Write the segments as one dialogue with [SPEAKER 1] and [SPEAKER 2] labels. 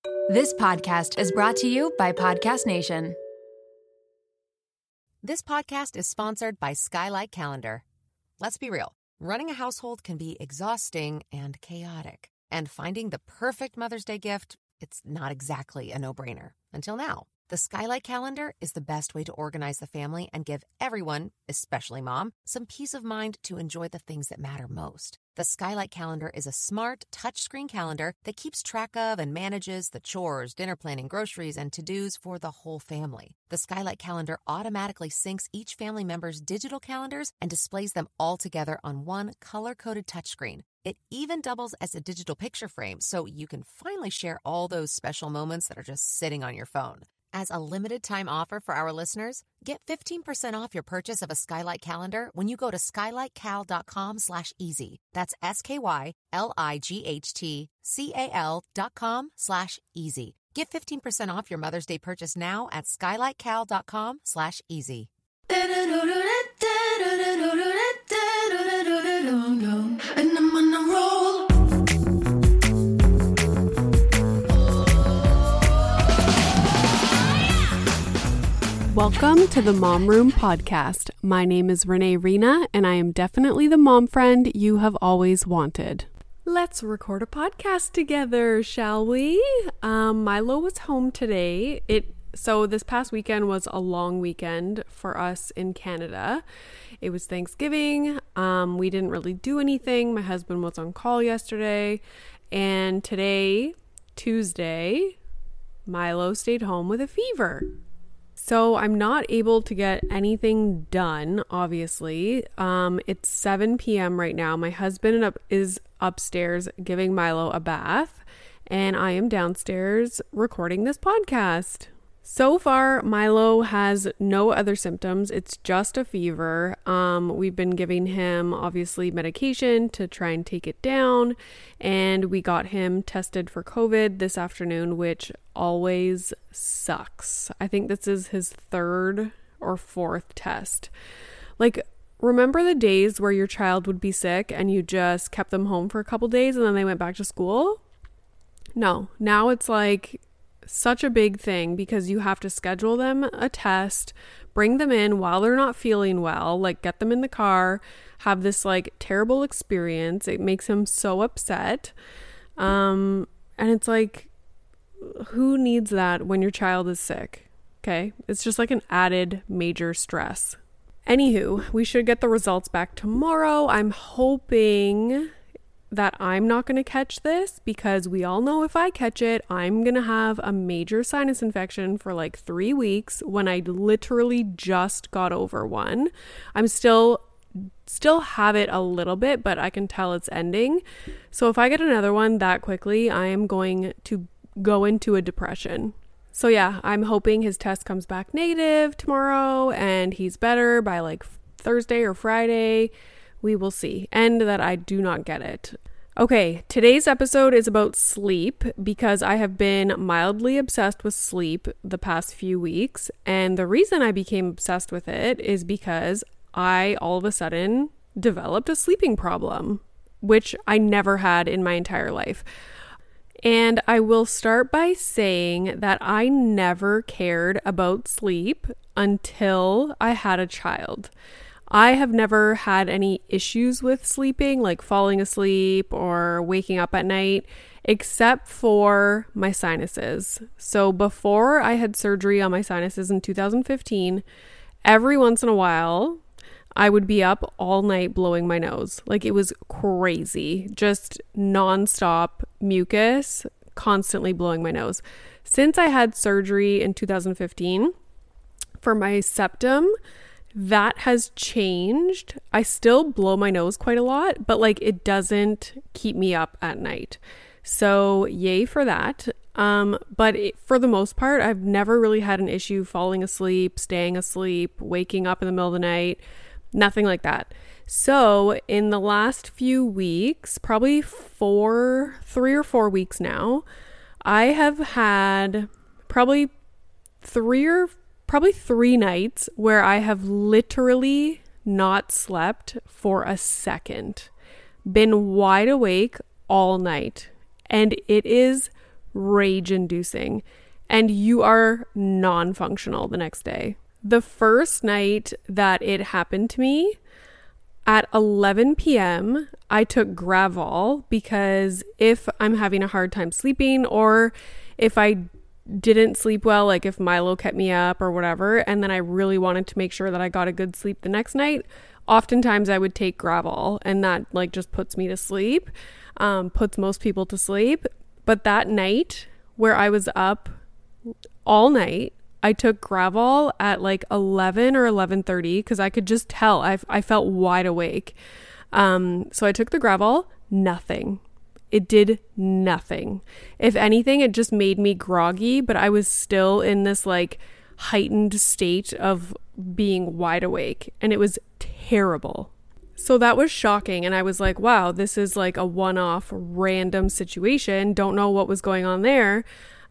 [SPEAKER 1] This podcast is brought to you by Podcast Nation.
[SPEAKER 2] This podcast is sponsored by Skylight Calendar. Let's be real. Running a household can be exhausting and chaotic. And finding the perfect Mother's Day gift, it's not exactly a no-brainer. Until now. The Skylight Calendar is the best way to organize the family and give everyone, especially mom, some peace of mind to enjoy the things that matter most. The Skylight Calendar is a smart, touchscreen calendar that keeps track of and manages the chores, dinner planning, groceries, and to-dos for the whole family. The Skylight Calendar automatically syncs each family member's digital calendars and displays them all together on one color-coded touchscreen. It even doubles as a digital picture frame, so you can finally share all those special moments that are just sitting on your phone. As a limited-time offer for our listeners, get 15% off your purchase of a Skylight Calendar when you go to skylightcal.com/easy. That's SKYLIGHTCAL.com/easy. Get 15% off your Mother's Day purchase now at skylightcal.com/easy.
[SPEAKER 3] And I'm on a roll.
[SPEAKER 4] Welcome to the Mom Room Podcast. My name is Renee Rena, and I am definitely the mom friend you have always wanted. Let's record a podcast together, shall we? Milo was home today. So this past weekend was a long weekend for us in Canada. It was Thanksgiving. We didn't really do anything. My husband was on call yesterday. And today, Tuesday, Milo stayed home with a fever. So I'm not able to get anything done, obviously. It's 7 p.m. right now. My husband is upstairs giving Milo a bath, and I am downstairs recording this podcast. So far, Milo has no other symptoms. It's just a fever. We've been giving him, obviously, medication to try and take it down. And we got him tested for COVID this afternoon, which always sucks. I think this is his third or fourth test. Like, remember the days where your child would be sick and you just kept them home for a couple days and then they went back to school? No, now it's like such a big thing because you have to schedule them a test, bring them in while they're not feeling well, like get them in the car, have this like terrible experience. It makes him so upset. And it's like, who needs that when your child is sick? Okay. It's just like an added major stress. Anywho, we should get the results back tomorrow. I'm hoping that I'm not going to catch this because we all know if I catch it, I'm going to have a major sinus infection for like 3 weeks when I literally just got over one. I'm still have it a little bit, but I can tell it's ending. So if I get another one that quickly, I am going to go into a depression. So yeah, I'm hoping his test comes back negative tomorrow and he's better by like Thursday or Friday. We will see. And that I do not get it. Okay, today's episode is about sleep because I have been mildly obsessed with sleep the past few weeks. And the reason I became obsessed with it is because I all of a sudden developed a sleeping problem, which I never had in my entire life. And I will start by saying that I never cared about sleep until I had a child. I have never had any issues with sleeping, like falling asleep or waking up at night, except for my sinuses. So before I had surgery on my sinuses in 2015, every once in a while, I would be up all night blowing my nose. Like it was crazy, just nonstop mucus, constantly blowing my nose. Since I had surgery in 2015 for my septum, that has changed. I still blow my nose quite a lot, but like it doesn't keep me up at night. So yay for that. But for the most part, I've never really had an issue falling asleep, staying asleep, waking up in the middle of the night, nothing like that. So in the last few weeks, probably 3 or 4 weeks now, I have had probably three nights where I have literally not slept for a second, been wide awake all night. And it is rage inducing, and you are non-functional the next day. The first night that it happened to me, at 11 p.m., I took Gravol because if I'm having a hard time sleeping, or if I didn't sleep well, like if Milo kept me up or whatever, and then I really wanted to make sure that I got a good sleep the next night, oftentimes I would take Gravol, and that like just puts me to sleep, puts most people to sleep. But that night where I was up all night, I took Gravol at like 11 or 11:30 because I could just tell I felt wide awake. So I took the Gravol, nothing. It did nothing. If anything, it just made me groggy, but I was still in this like heightened state of being wide awake, and it was terrible. So that was shocking, and I was like, wow, this is like a one-off random situation. Don't know what was going on there.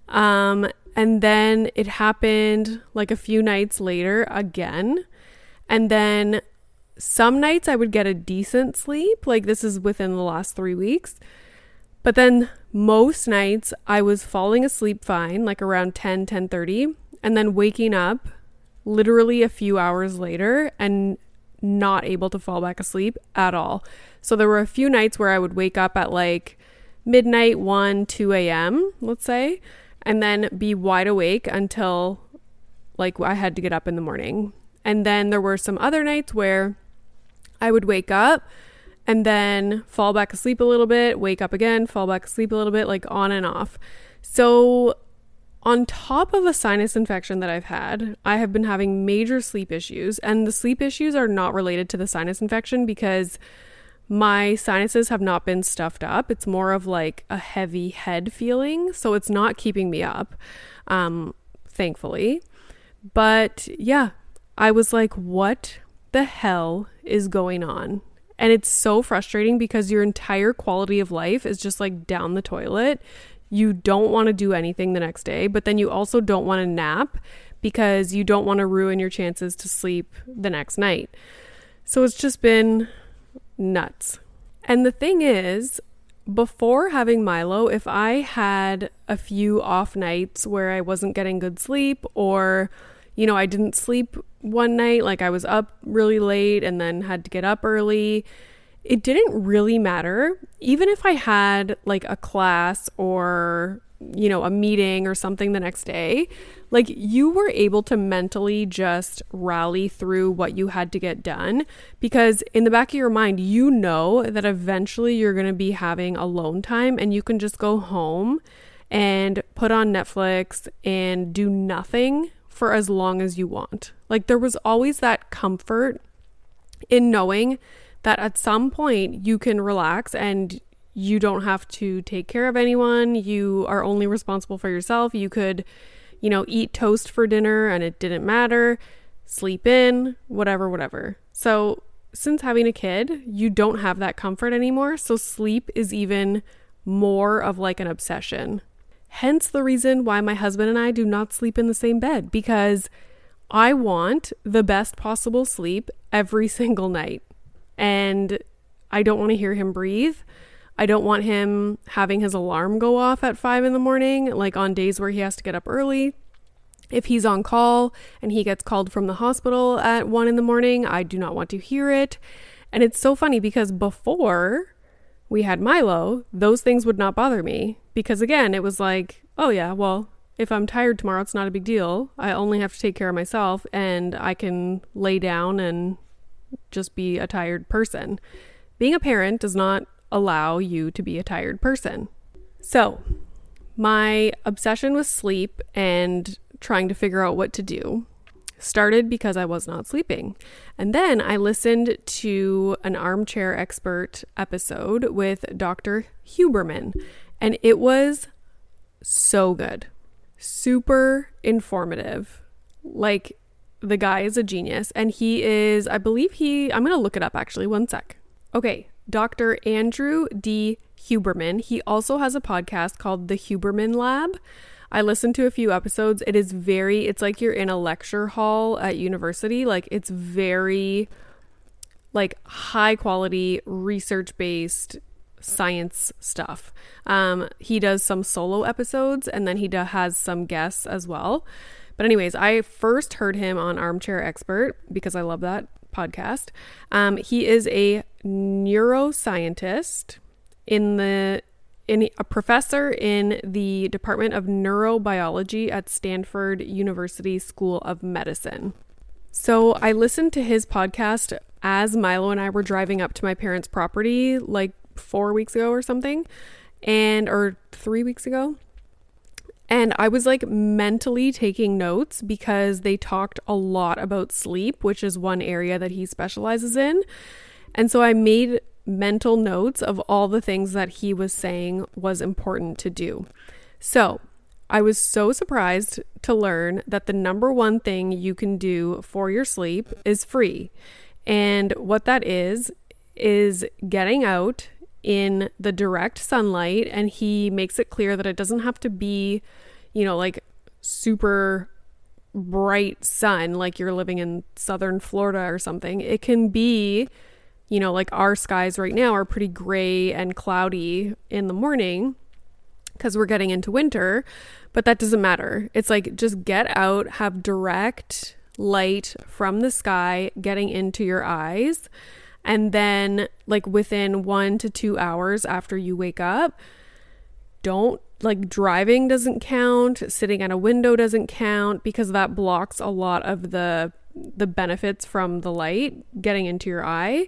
[SPEAKER 4] And then it happened like a few nights later again. And then some nights I would get a decent sleep. Like this is within the last 3 weeks. But then most nights I was falling asleep fine, like around 10:30, and then waking up literally a few hours later and not able to fall back asleep at all. So there were a few nights where I would wake up at like midnight, 1, 2 a.m., let's say, and then be wide awake until like I had to get up in the morning. And then there were some other nights where I would wake up and then fall back asleep a little bit, wake up again, fall back asleep a little bit, like on and off. So on top of a sinus infection that I've had, I have been having major sleep issues, and the sleep issues are not related to the sinus infection because my sinuses have not been stuffed up. It's more of like a heavy head feeling, so it's not keeping me up, thankfully. But yeah, I was like, what the hell is going on? And it's so frustrating because your entire quality of life is just like down the toilet. You don't want to do anything the next day, but then you also don't want to nap because you don't want to ruin your chances to sleep the next night. So it's just been nuts. And the thing is, before having Milo, if I had a few off nights where I wasn't getting good sleep, or, you know, I didn't sleep one night, like I was up really late and then had to get up early, it didn't really matter. Even if I had like a class or, you know, a meeting or something the next day, like you were able to mentally just rally through what you had to get done, because in the back of your mind, you know that eventually you're going to be having alone time and you can just go home and put on Netflix and do nothing for as long as you want. Like there was always that comfort in knowing that at some point you can relax and you don't have to take care of anyone. You are only responsible for yourself. You could, you know, eat toast for dinner and it didn't matter, sleep in, whatever. So since having a kid, you don't have that comfort anymore. So sleep is even more of like an obsession. Hence the reason why my husband and I do not sleep in the same bed, because I want the best possible sleep every single night. And I don't want to hear him breathe. I don't want him having his alarm go off at 5 a.m, like on days where he has to get up early. If he's on call and he gets called from the hospital at 1 a.m, I do not want to hear it. And it's so funny because before we had Milo, those things would not bother me. Because again, it was like, oh yeah, well, if I'm tired tomorrow, it's not a big deal. I only have to take care of myself and I can lay down and just be a tired person. Being a parent does not allow you to be a tired person. So my obsession with sleep and trying to figure out what to do started because I was not sleeping. And then I listened to an Armchair Expert episode with Dr. Huberman, and it was so good. Super informative. Like, the guy is a genius, and he is, I believe I'm going to look it up actually, one sec. Okay, Dr. Andrew D. Huberman. He also has a podcast called The Huberman Lab. I listened to a few episodes. It's like you're in a lecture hall at university. Like, it's very like high quality, research-based science stuff. He does some solo episodes, and then he has some guests as well. But anyways, I first heard him on Armchair Expert because I love that podcast. He is a neuroscientist a professor in the Department of Neurobiology at Stanford University School of Medicine. So I listened to his podcast as Milo and I were driving up to my parents' property like 4 weeks ago or something, or 3 weeks ago. And I was like mentally taking notes because they talked a lot about sleep, which is one area that he specializes in. And so I made mental notes of all the things that he was saying was important to do. So I was so surprised to learn that the number one thing you can do for your sleep is free. And what that is getting out in the direct sunlight. And he makes it clear that it doesn't have to be, like super bright sun, like you're living in southern Florida or something. It can be, like our skies right now are pretty gray and cloudy in the morning because we're getting into winter, but that doesn't matter. It's like, just get out, have direct light from the sky getting into your eyes. And then like within 1 to 2 hours after you wake up, driving doesn't count, sitting at a window doesn't count, because that blocks a lot of the benefits from the light getting into your eye.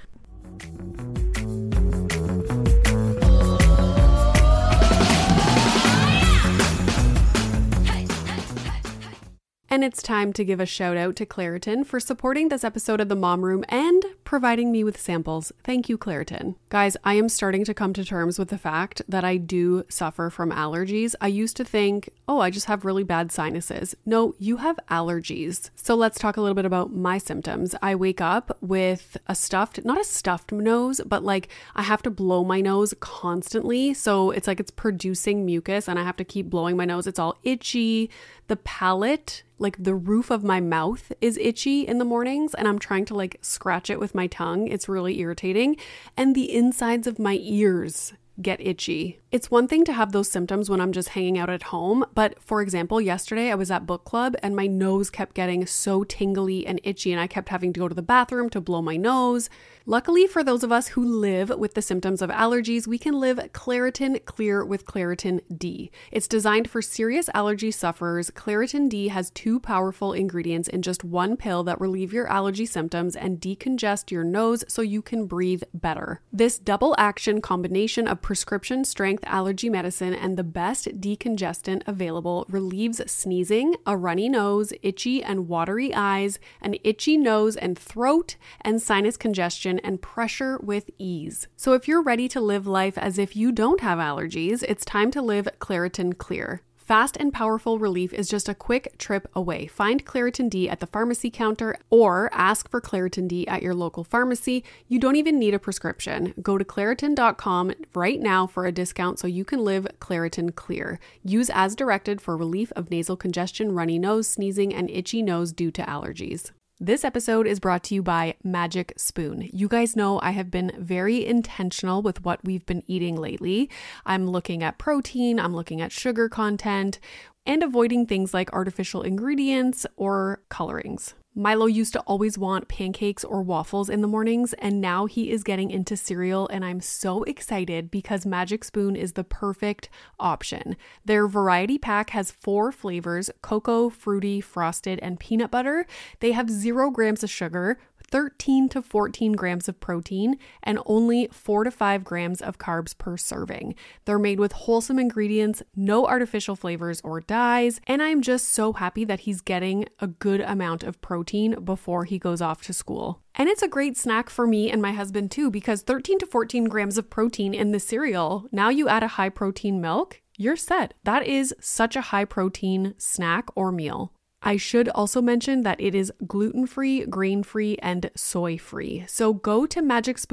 [SPEAKER 4] And it's time to give a shout out to Claritin for supporting this episode of the Mom Room and providing me with samples. Thank you, Claritin. Guys, I am starting to come to terms with the fact that I do suffer from allergies. I used to think, I just have really bad sinuses. No, you have allergies. So let's talk a little bit about my symptoms. I wake up with not a stuffed nose, but like I have to blow my nose constantly. So it's like it's producing mucus and I have to keep blowing my nose. It's all itchy. The palate, like the roof of my mouth, is itchy in the mornings, and I'm trying to like scratch it with my tongue. It's really irritating. And the insides of my ears get itchy. It's one thing to have those symptoms when I'm just hanging out at home, but for example, yesterday I was at book club and my nose kept getting so tingly and itchy and I kept having to go to the bathroom to blow my nose. Luckily for those of us who live with the symptoms of allergies, we can live Claritin Clear with Claritin D. It's designed for serious allergy sufferers. Claritin D has 2 powerful ingredients in just 1 pill that relieve your allergy symptoms and decongest your nose so you can breathe better. This double action combination of prescription strength allergy medicine and the best decongestant available relieves sneezing, a runny nose, itchy and watery eyes, an itchy nose and throat, and sinus congestion and pressure with ease. So if you're ready to live life as if you don't have allergies, it's time to live Claritin Clear. Fast and powerful relief is just a quick trip away. Find Claritin D at the pharmacy counter or ask for Claritin D at your local pharmacy. You don't even need a prescription. Go to Claritin.com right now for a discount so you can live Claritin Clear. Use as directed for relief of nasal congestion, runny nose, sneezing, and itchy nose due to allergies. This episode is brought to you by Magic Spoon. You guys know I have been very intentional with what we've been eating lately. I'm looking at protein, I'm looking at sugar content, and avoiding things like artificial ingredients or colorings. Milo used to always want pancakes or waffles in the mornings, and now he is getting into cereal, and I'm so excited because Magic Spoon is the perfect option. Their variety pack has 4 flavors: cocoa, fruity, frosted, and peanut butter. They have 0 grams of sugar, 13 to 14 grams of protein, and only 4 to 5 grams of carbs per serving. They're made with wholesome ingredients, no artificial flavors or dyes, and I'm just so happy that he's getting a good amount of protein before he goes off to school. And it's a great snack for me and my husband too, because 13 to 14 grams of protein in the cereal, now you add a high protein milk, you're set. That is such a high protein snack or meal. I should also mention that it is gluten-free, grain-free, and soy-free. So go to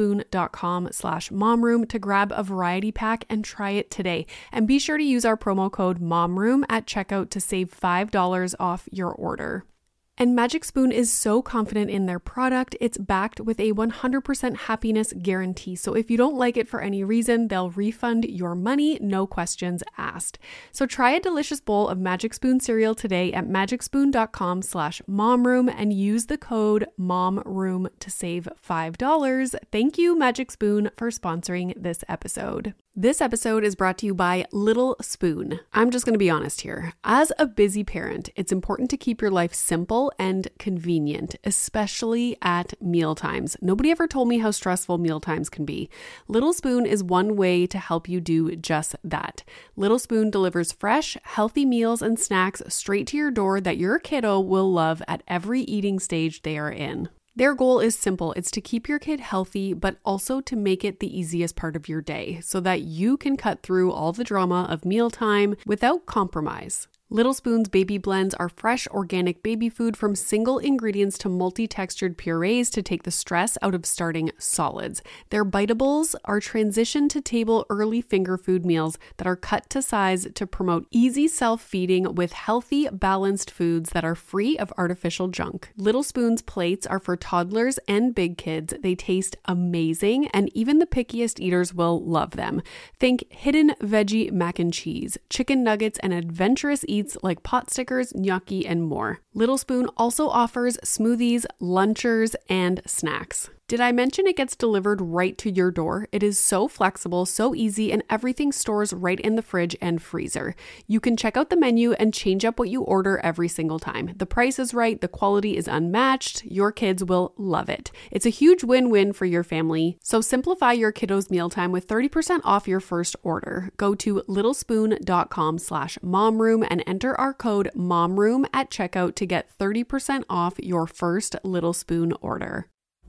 [SPEAKER 4] magicspoon.com/momroom to grab a variety pack and try it today. And be sure to use our promo code MOMROOM at checkout to save $5 off your order. And Magic Spoon is so confident in their product, it's backed with a 100% happiness guarantee. So if you don't like it for any reason, they'll refund your money, no questions asked. So try a delicious bowl of Magic Spoon cereal today at magicspoon.com/momroom and use the code MOMROOM to save $5. Thank you, Magic Spoon, for sponsoring this episode. This episode is brought to you by Little Spoon. I'm just going to be honest here. As a busy parent, it's important to keep your life simple and convenient, especially at mealtimes. Nobody ever told me how stressful mealtimes can be. Little Spoon is one way to help you do just that. Little Spoon delivers fresh, healthy meals and snacks straight to your door that your kiddo will love at every eating stage they are in. Their goal is simple. It's to keep your kid healthy, but also to make it the easiest part of your day so that you can cut through all the drama of mealtime without compromise. Little Spoon's baby blends are fresh, organic baby food from single ingredients to multi-textured purees to take the stress out of starting solids. Their biteables are transition to table early finger food meals that are cut to size to promote easy self-feeding with healthy, balanced foods that are free of artificial junk. Little Spoon's plates are for toddlers and big kids. They taste amazing, and even the pickiest eaters will love them. Think hidden veggie mac and cheese, chicken nuggets, and adventurous eats like pot stickers, gnocchi, and more. Little Spoon also offers smoothies, lunchers, and snacks. Did I mention it gets delivered right to your door? It is so flexible, so easy, and everything stores right in the fridge and freezer. You can check out the menu and change up what you order every single time. The price is right, the quality is unmatched, your kids will love it. It's a huge win-win for your family. So simplify your kiddos' mealtime with 30% off your first order. Go to littlespoon.com/momroom and enter our code MOMROOM at checkout to get 30% off your first Little Spoon order.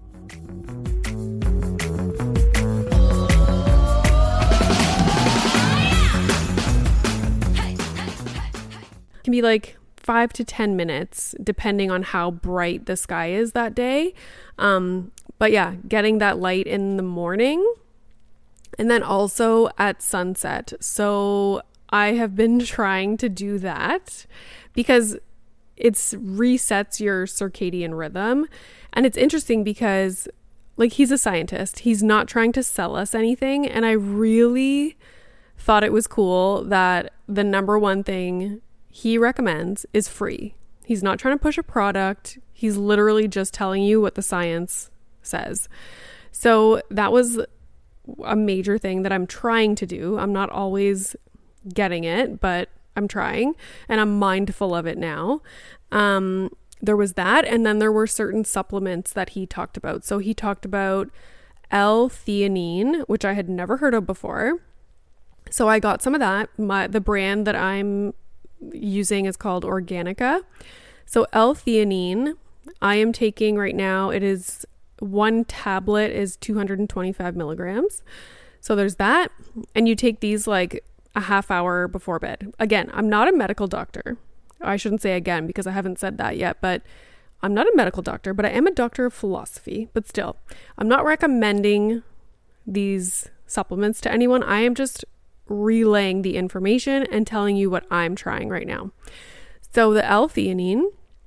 [SPEAKER 4] Can be like 5 to 10 minutes depending on how bright the sky is that day. But yeah, getting that light in the morning and then also at sunset. So I have been trying to do that because it resets your circadian rhythm. And it's interesting because like he's a scientist. He's not trying to sell us anything. And I really thought it was cool that the number one thing he recommends is free. He's not trying to push a product. He's literally just telling you what the science says. So that was a major thing that I'm trying to do. I'm not always getting it, but I'm trying and I'm mindful of it now. There was that. And then there were certain supplements that he talked about. So he talked about L-theanine, which I had never heard of before. So I got some of that. The brand that I'm using is called Organica. So L-theanine, I am taking right now, it is one tablet is 225 milligrams. So there's that. And you take these like a half hour before bed. Again, I'm not a medical doctor. I shouldn't say again because I haven't said that yet, but I'm not a medical doctor, but I am a doctor of philosophy. But still, I'm not recommending these supplements to anyone. I am just relaying the information and telling you what I'm trying right now. So the L-theanine,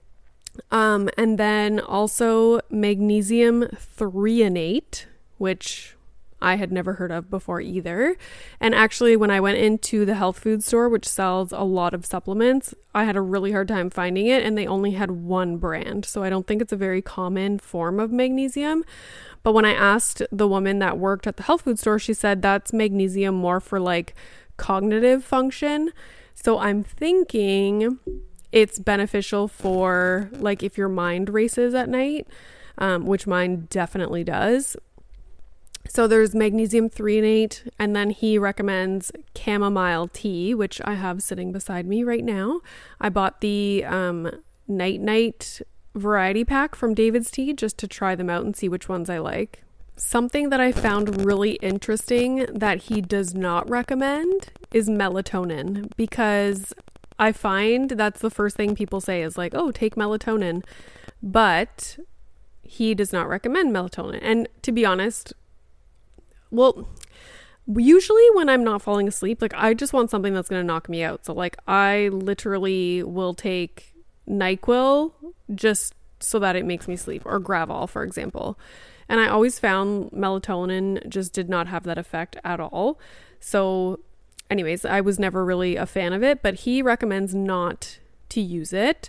[SPEAKER 4] and then also magnesium threonate, which I had never heard of before either. And actually, when I went into the health food store, which sells a lot of supplements, I had a really hard time finding it, and they only had one brand. So I don't think it's a very common form of magnesium. But when I asked the woman that worked at the health food store, she said that's magnesium more for like cognitive function. So I'm thinking it's beneficial for like if your mind races at night, which mine definitely does. So there's magnesium threonate, and then he recommends chamomile tea, which I have sitting beside me right now. I bought the night variety pack from David's Tea just to try them out and see which ones I like. Something that I found really interesting that he does not recommend is melatonin, because I find that's the first thing people say is like, oh, take melatonin. But he does not recommend melatonin. And to be honest, well, usually when I'm not falling asleep, like I just want something that's going to knock me out. So like I literally will take NyQuil just so that it makes me sleep, or Gravol, for example. And I always found melatonin just did not have that effect at all. So anyways, I was never really a fan of it, but he recommends not to use it.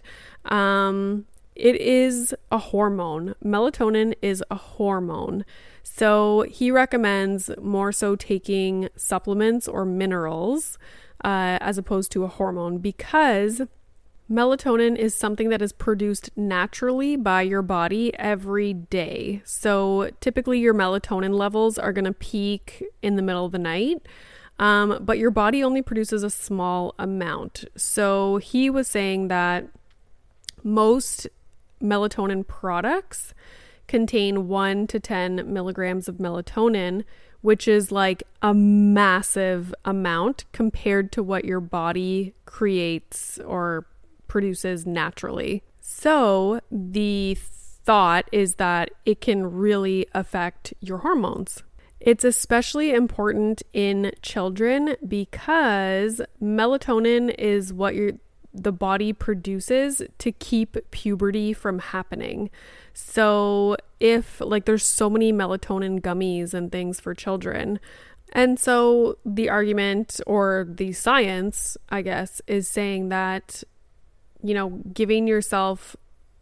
[SPEAKER 4] It is a hormone. Melatonin is a hormone. So he recommends more so taking supplements or minerals as opposed to a hormone, because melatonin is something that is produced naturally by your body every day. So typically your melatonin levels are going to peak in the middle of the night, but your body only produces a small amount. So he was saying that most melatonin products contain 1 to 10 milligrams of melatonin, which is like a massive amount compared to what your body creates or produces naturally. So the thought is that it can really affect your hormones. It's especially important in children because melatonin is what the body produces to keep puberty from happening. So if there's so many melatonin gummies and things for children. And so the argument, or the science, I guess, is saying that, giving yourself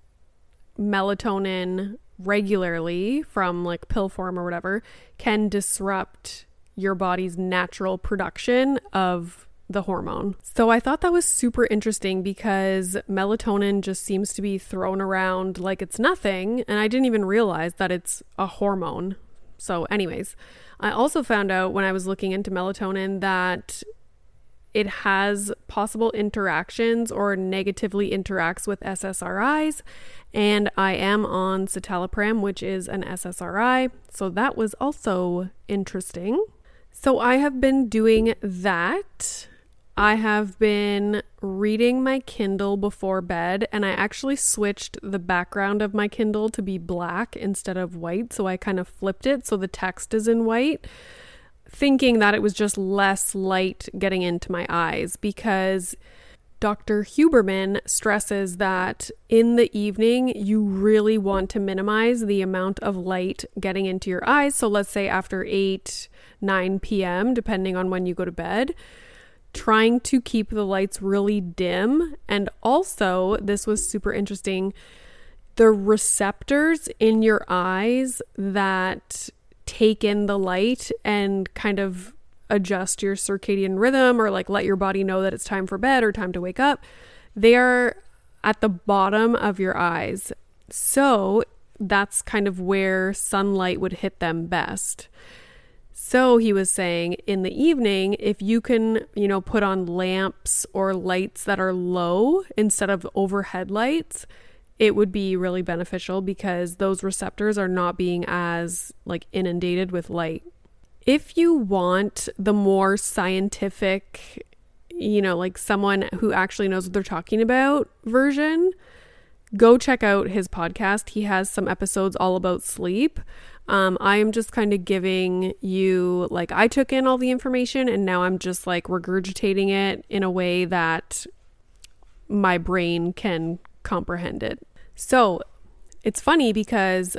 [SPEAKER 4] melatonin regularly from pill form or whatever can disrupt your body's natural production of the hormone. So I thought that was super interesting because melatonin just seems to be thrown around like it's nothing, and I didn't even realize that it's a hormone. So anyways, I also found out when I was looking into melatonin that it has possible interactions or negatively interacts with SSRIs, and I am on citalopram, which is an SSRI, so that was also interesting. So I have been doing that. I have been reading my Kindle before bed, and I actually switched the background of my Kindle to be black instead of white, so I kind of flipped it so the text is in white, thinking that it was just less light getting into my eyes, because Dr. Huberman stresses that in the evening, you really want to minimize the amount of light getting into your eyes. So let's say after 8-9 p.m., depending on when you go to bed, trying to keep the lights really dim. And also, this was super interesting, the receptors in your eyes that take in the light and kind of adjust your circadian rhythm, or let your body know that it's time for bed or time to wake up, they are at the bottom of your eyes. So that's kind of where sunlight would hit them best. So he was saying in the evening, if you can, put on lamps or lights that are low instead of overhead lights, it would be really beneficial because those receptors are not being as inundated with light. If you want the more scientific, someone who actually knows what they're talking about version, go check out his podcast. He has some episodes all about sleep. I am just kind of giving you, I took in all the information and now I'm just regurgitating it in a way that my brain can comprehend it. So it's funny because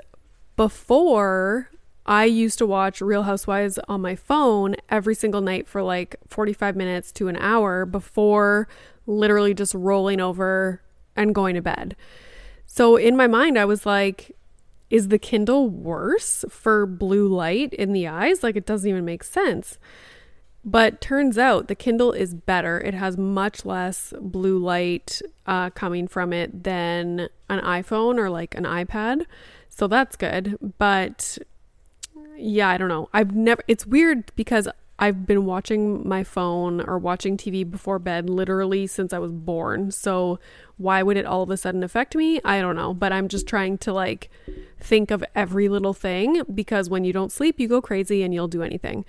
[SPEAKER 4] before, I used to watch Real Housewives on my phone every single night for 45 minutes to an hour before literally just rolling over and going to bed. So in my mind, I was like, is the Kindle worse for blue light in the eyes? It doesn't even make sense. But turns out the Kindle is better. It has much less blue light coming from it than an iPhone or an iPad. So that's good. But yeah, I don't know. It's weird because I've been watching my phone or watching TV before bed literally since I was born. So why would it all of a sudden affect me? I don't know. But I'm just trying to think of every little thing, because when you don't sleep, you go crazy and you'll do anything.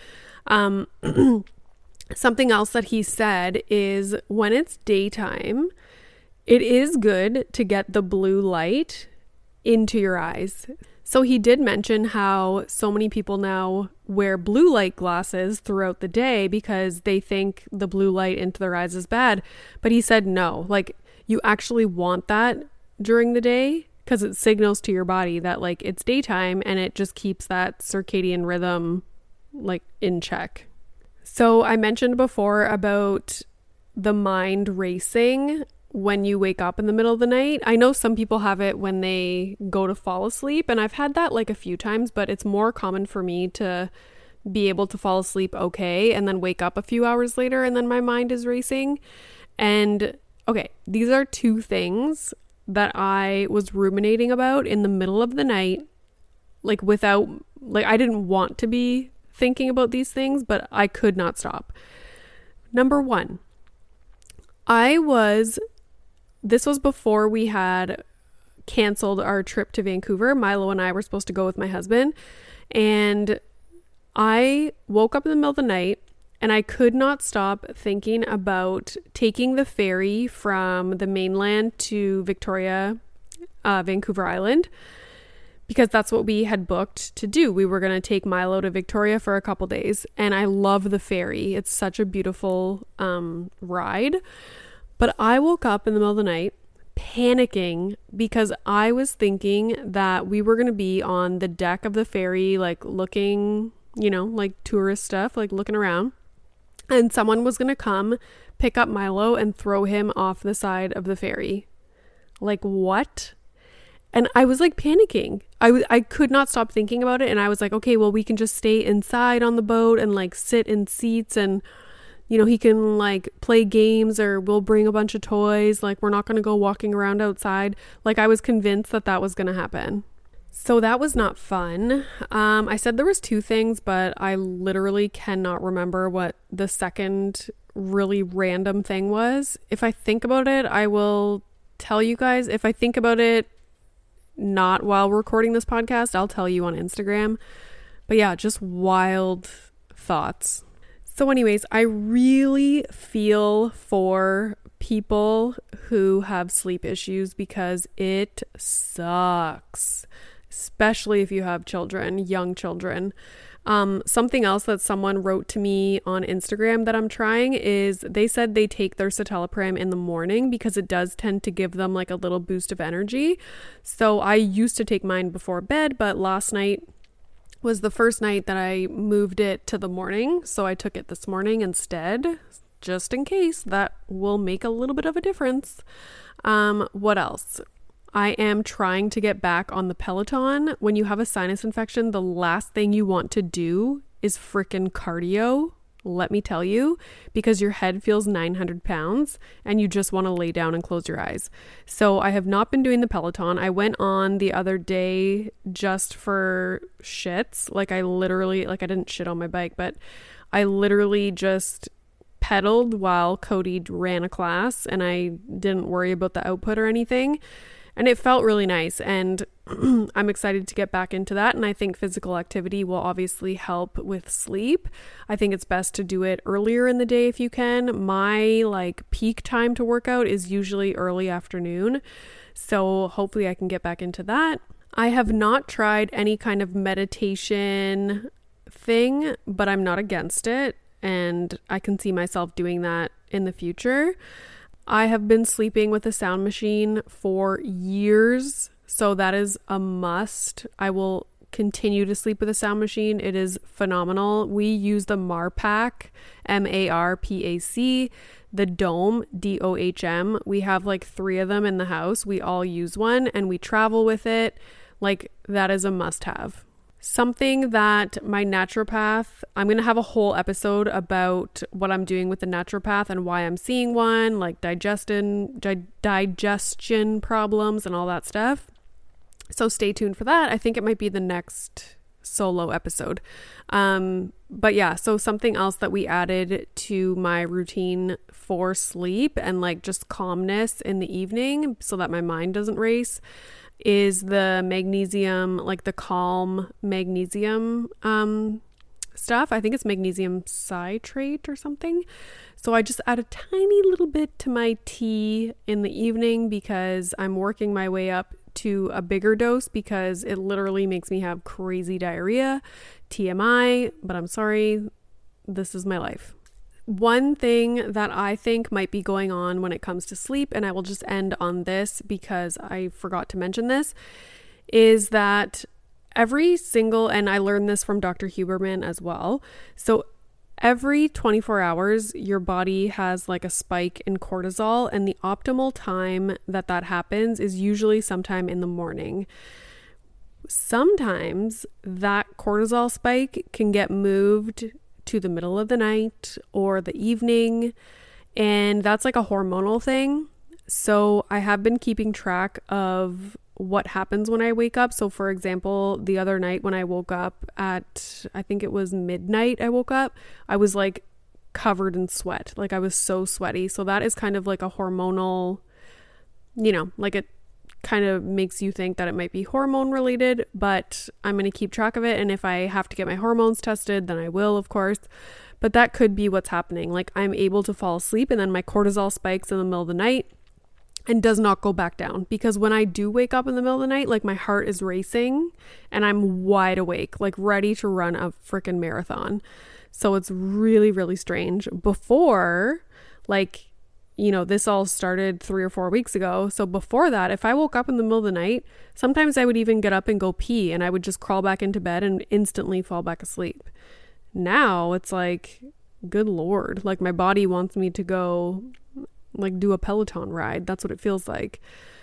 [SPEAKER 4] Something else that he said is when it's daytime, it is good to get the blue light into your eyes. So he did mention how so many people now wear blue light glasses throughout the day because they think the blue light into their eyes is bad. But he said no, you actually want that during the day because it signals to your body that like it's daytime, and it just keeps that circadian rhythm like in check. So I mentioned before about the mind racing when you wake up in the middle of the night. I know some people have it when they go to fall asleep, and I've had that like a few times, but it's more common for me to be able to fall asleep okay and then wake up a few hours later and then my mind is racing. And okay, these are two things that I was ruminating about in the middle of the night, like without, like I didn't want to be thinking about these things, but I could not stop. Number one, this was before we had canceled our trip to Vancouver. Milo and I were supposed to go with my husband, and I woke up in the middle of the night and I could not stop thinking about taking the ferry from the mainland to Victoria, Vancouver Island, because that's what we had booked to do. We were going to take Milo to Victoria for a couple days, and I love the ferry. It's such a beautiful ride. But I woke up in the middle of the night panicking because I was thinking that we were going to be on the deck of the ferry, like looking, you know, like tourist stuff, like looking around. And someone was going to come pick up Milo and throw him off the side of the ferry. Like, what? And I was like panicking. I could not stop thinking about it. And I was like, okay, well, we can just stay inside on the boat and like sit in seats, and you know, he can like play games, or we'll bring a bunch of toys. Like, we're not going to go walking around outside. Like, I was convinced that was going to happen. So that was not fun. I said there was two things, but I literally cannot remember what the second really random thing was. If I think about it, I will tell you guys. If I think about it not while recording this podcast, I'll tell you on Instagram. But yeah, just wild thoughts. So anyways, I really feel for people who have sleep issues because it sucks, especially if you have children, young children. Something else that someone wrote to me on Instagram that I'm trying is they said they take their citalopram in the morning because it does tend to give them like a little boost of energy. So I used to take mine before bed, but last night was the first night that I moved it to the morning. So I took it this morning instead, just in case. That will make a little bit of a difference. What else? I am trying to get back on the Peloton. When you have a sinus infection, the last thing you want to do is frickin' cardio. Let me tell you, because your head feels 900 pounds and you just want to lay down and close your eyes. So I have not been doing the Peloton. I went on the other day just for shits. Like I didn't shit on my bike, but I literally just pedaled while Cody ran a class, and I didn't worry about the output or anything. And it felt really nice, and I'm excited to get back into that. And I think physical activity will obviously help with sleep. I think it's best to do it earlier in the day if you can. My like peak time to work out is usually early afternoon. So hopefully I can get back into that. I have not tried any kind of meditation thing, but I'm not against it. And I can see myself doing that in the future. I have been sleeping with a sound machine for years, so that is a must. I will continue to sleep with a sound machine. It is phenomenal. We use the Marpac, MARPAC, the Dome, DOHM. We have like 3 of them in the house. We all use one and we travel with it. Like, that is a must-have. Something that my naturopath, I'm going to have a whole episode about what I'm doing with the naturopath and why I'm seeing one, like digestion problems and all that stuff. So stay tuned for that. I think it might be the next solo episode. But yeah, so something else that we added to my routine for sleep and like just calmness in the evening so that my mind doesn't race is the magnesium, like the Calm magnesium stuff. I think it's magnesium citrate or something. So I just add a tiny little bit to my tea in the evening because I'm working my way up to a bigger dose because it literally makes me have crazy diarrhea. TMI, but I'm sorry, this is my life. One thing that I think might be going on when it comes to sleep, and I will just end on this because I forgot to mention this, is that and I learned this from Dr. Huberman as well. So every 24 hours, your body has like a spike in cortisol, and the optimal time that happens is usually sometime in the morning. Sometimes that cortisol spike can get moved to the middle of the night or the evening, and that's like a hormonal thing. So I have been keeping track of what happens when I wake up. So for example, the other night when I woke up at, I think it was midnight, I woke up, I was like covered in sweat. Like I was so sweaty. So that is kind of like a hormonal, like it kind of makes you think that it might be hormone related, but I'm going to keep track of it. And if I have to get my hormones tested, then I will, of course. But that could be what's happening. Like I'm able to fall asleep and then my cortisol spikes in the middle of the night and does not go back down, because when I do wake up in the middle of the night, like my heart is racing and I'm wide awake, like ready to run a freaking marathon. So it's really, really strange. Before, like, this all started 3 or 4 weeks ago. So before that, if I woke up in the middle of the night, sometimes I would even get up and go pee and I would just crawl back into bed and instantly fall back asleep. Now it's like, good Lord, like my body wants me to go like do a Peloton ride. That's what it feels like.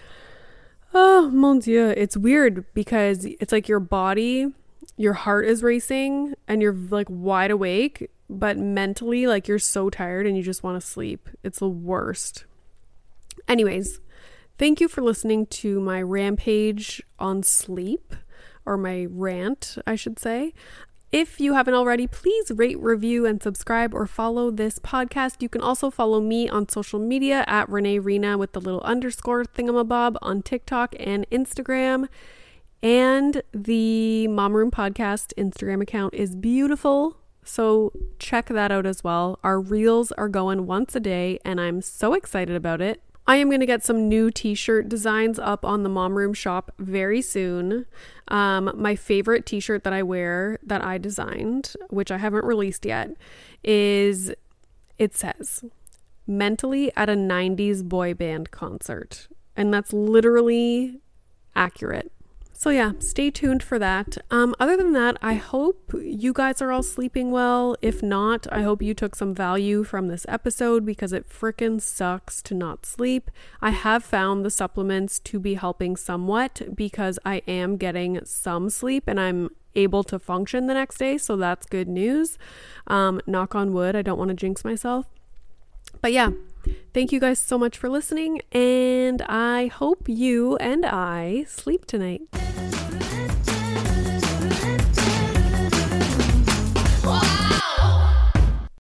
[SPEAKER 4] Oh mon Dieu. It's weird because it's like your body, your heart is racing and you're like wide awake, but mentally like you're so tired and you just want to sleep. It's the worst. Anyways, thank you for listening to my rampage on sleep, or my rant, I should say. If you haven't already, please rate, review, and subscribe or follow this podcast. You can also follow me on social media at Renee Rena with the little underscore thingamabob on TikTok and Instagram. And the Mom Room Podcast Instagram account is beautiful, so check that out as well. Our reels are going once a day, and I'm so excited about it. I am going to get some new t-shirt designs up on the Mom Room shop very soon. My favorite t-shirt that I wear that I designed, which I haven't released yet, it says, mentally at a 90s boy band concert. And that's literally accurate. So yeah, stay tuned for that. Other than that, I hope you guys are all sleeping well. If not, I hope you took some value from this episode, because it frickin' sucks to not sleep. I have found the supplements to be helping somewhat, because I am getting some sleep and I'm able to function the next day. So that's good news. Knock on wood. I don't want to jinx myself. But yeah, thank you guys so much for listening, and I hope you and I sleep tonight.